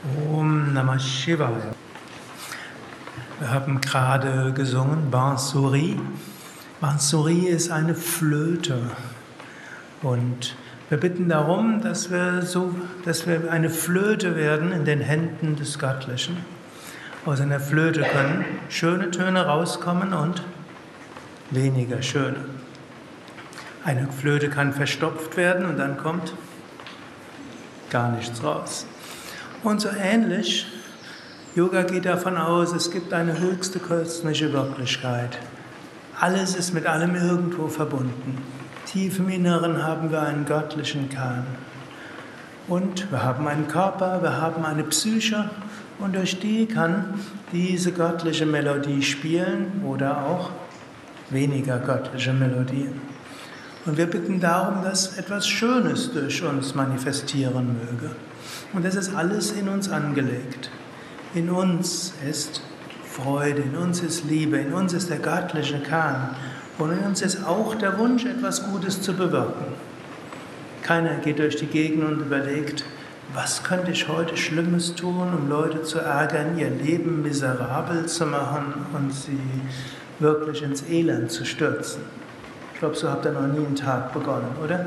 Om Namah Shivaya. Wir haben gerade gesungen Bansuri. Bansuri ist eine Flöte. Und wir bitten darum, dass wir eine Flöte werden in den Händen des Göttlichen. Aus einer Flöte können schöne Töne rauskommen und weniger schöne. Eine Flöte kann verstopft werden und dann kommt gar nichts raus. Und so ähnlich, Yoga geht davon aus, es gibt eine höchste kosmische Wirklichkeit. Alles ist mit allem irgendwo verbunden. Tief im Inneren haben wir einen göttlichen Kern. Und wir haben einen Körper, wir haben eine Psyche und durch die kann diese göttliche Melodie spielen oder auch weniger göttliche Melodien. Und wir bitten darum, dass etwas Schönes durch uns manifestieren möge. Und das ist alles in uns angelegt. In uns ist Freude, in uns ist Liebe, in uns ist der göttliche Kern. Und in uns ist auch der Wunsch, etwas Gutes zu bewirken. Keiner geht durch die Gegend und überlegt, was könnte ich heute Schlimmes tun, um Leute zu ärgern, ihr Leben miserabel zu machen und sie wirklich ins Elend zu stürzen. Ich glaube, so habt ihr noch nie einen Tag begonnen, oder?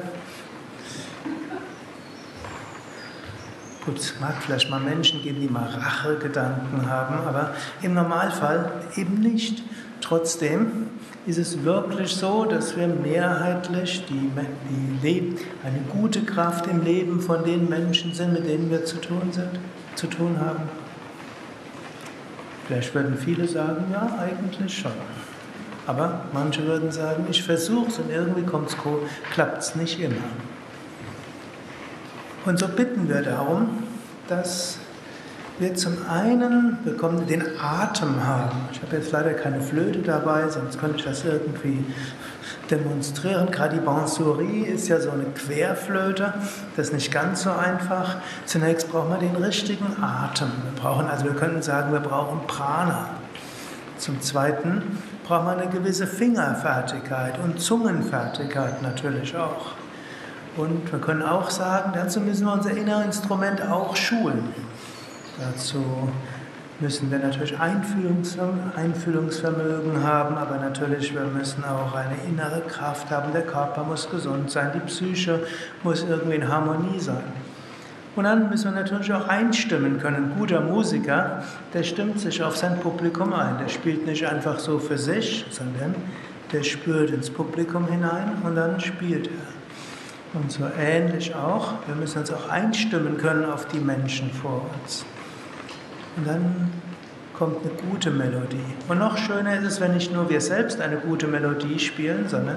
Gut, es mag vielleicht mal Menschen geben, die mal Rachegedanken haben, aber im Normalfall eben nicht. Trotzdem ist es wirklich so, dass wir mehrheitlich eine gute Kraft im Leben von den Menschen sind, mit denen wir zu tun haben. Vielleicht würden viele sagen, ja, eigentlich schon. Aber manche würden sagen, ich versuche es und irgendwie klappt es nicht immer. Und so bitten wir darum, dass wir zum einen den Atem haben. Ich habe jetzt leider keine Flöte dabei, sonst könnte ich das irgendwie demonstrieren. Gerade die Bansuri ist ja so eine Querflöte, das ist nicht ganz so einfach. Zunächst brauchen wir den richtigen Atem. Wir könnten sagen, wir brauchen Prana. Zum Zweiten braucht man eine gewisse Fingerfertigkeit und Zungenfertigkeit natürlich auch. Und wir können auch sagen, dazu müssen wir unser Innerinstrument auch schulen. Dazu müssen wir natürlich Einfühlungsvermögen haben, aber natürlich, wir müssen auch eine innere Kraft haben. Der Körper muss gesund sein, die Psyche muss irgendwie in Harmonie sein. Und dann müssen wir natürlich auch einstimmen können. Ein guter Musiker, der stimmt sich auf sein Publikum ein. Der spielt nicht einfach so für sich, sondern der spürt ins Publikum hinein und dann spielt er. Und so ähnlich auch, wir müssen uns auch einstimmen können auf die Menschen vor uns. Und dann kommt eine gute Melodie. Und noch schöner ist es, wenn nicht nur wir selbst eine gute Melodie spielen, sondern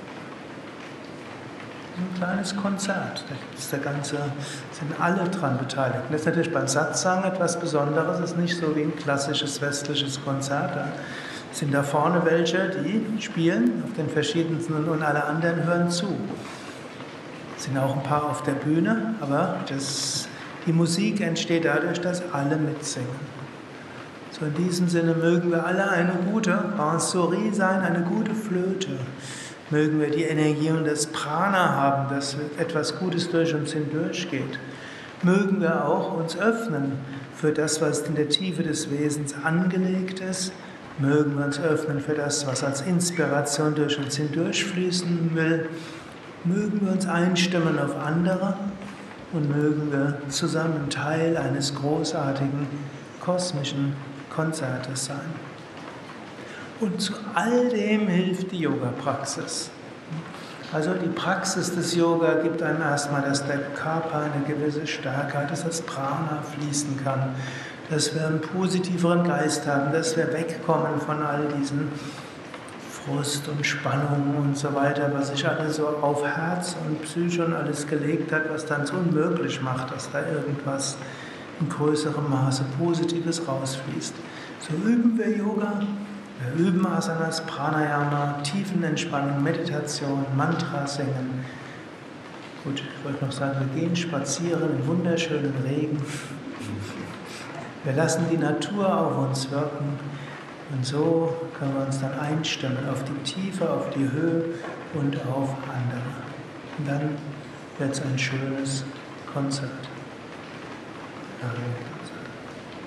ein kleines Konzert. Da sind alle dran beteiligt. Das ist natürlich beim Satsang etwas Besonderes. Es ist nicht so wie ein klassisches westliches Konzert. Da sind da vorne welche, die spielen auf den verschiedensten und alle anderen hören zu. Es sind auch ein paar auf der Bühne, aber die Musik entsteht dadurch, dass alle mitsingen. So in diesem Sinne mögen wir alle eine gute Bansuri sein, eine gute Flöte. Mögen wir die Energie und das Prana haben, dass etwas Gutes durch uns hindurchgeht. Mögen wir auch uns öffnen für das, was in der Tiefe des Wesens angelegt ist. Mögen wir uns öffnen für das, was als Inspiration durch uns hindurchfließen will. Mögen wir uns einstimmen auf andere und mögen wir zusammen Teil eines großartigen kosmischen Konzertes sein. Und zu all dem hilft die Yoga-Praxis. Also die Praxis des Yoga gibt einem erstmal, dass der Körper eine gewisse Stärke hat, dass das Prana fließen kann, dass wir einen positiveren Geist haben, dass wir wegkommen von all diesen Frust und Spannung und so weiter, was sich alles so auf Herz und Psyche und alles gelegt hat, was dann so unmöglich macht, dass da irgendwas in größerem Maße Positives rausfließt. So üben wir Yoga, wir üben Asanas, Pranayama, Tiefenentspannung, Meditation, Mantra singen. Gut, ich wollte noch sagen, wir gehen spazieren im wunderschönen Regen. Wir lassen die Natur auf uns wirken. Und so können wir uns dann einstimmen auf die Tiefe, auf die Höhe und auf andere. Und dann wird es ein schönes Konzert. Amen.